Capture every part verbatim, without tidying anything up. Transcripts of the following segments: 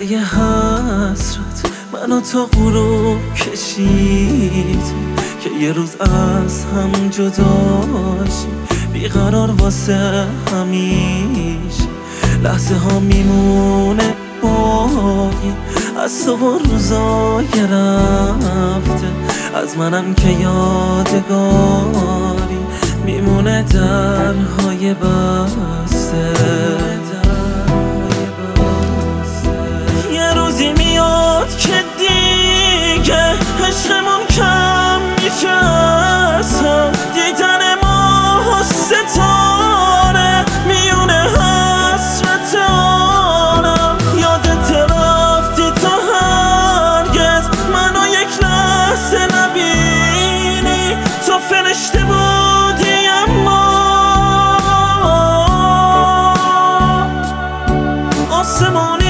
یه حسرت منو تا غروب کشید که یه روز از هم جداشیم، بیقرار واسه همیشه. لحظه ها میمونه باقی از تو و روزای رفته، از منم که یادگاری میمونه درهای بسته. یه روزی میاد که دیگه عشقمون کم میشه، اصلا دیدن ما و ستاره میونه حسرت آنم. یادت رفتی تو هرگز منو یک لحظه نبینی، تو فرشته بودی اما آسمانی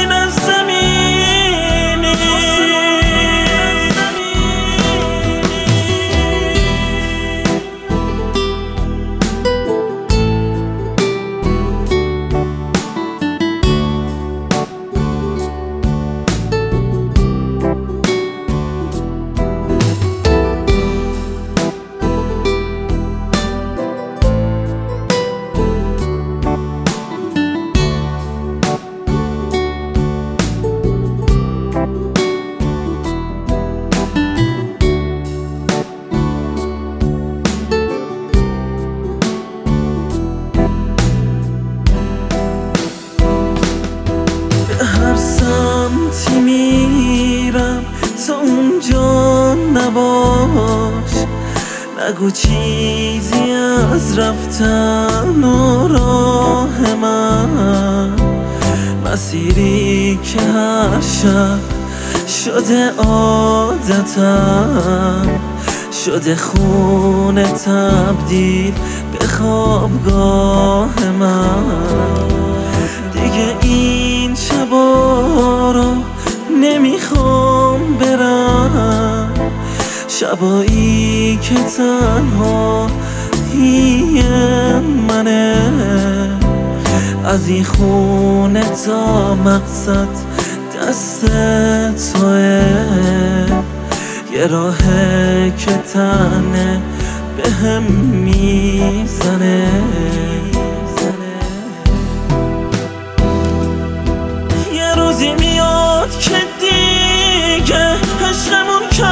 هر سمتی میرم تا اونجا نباش، نگو چیزی از رفتن و راه من. مسیری که هر شب شده عادتم، شده خونه تبدیل به خوابگاه من. دیگه این شبا رو نمیخوام برم، شبایی که تنهایی منه. از این خونه تا مقصد دست توه، یه راهه که تنه به هم میزنه. یه روزی میاد که دیگه عشقمون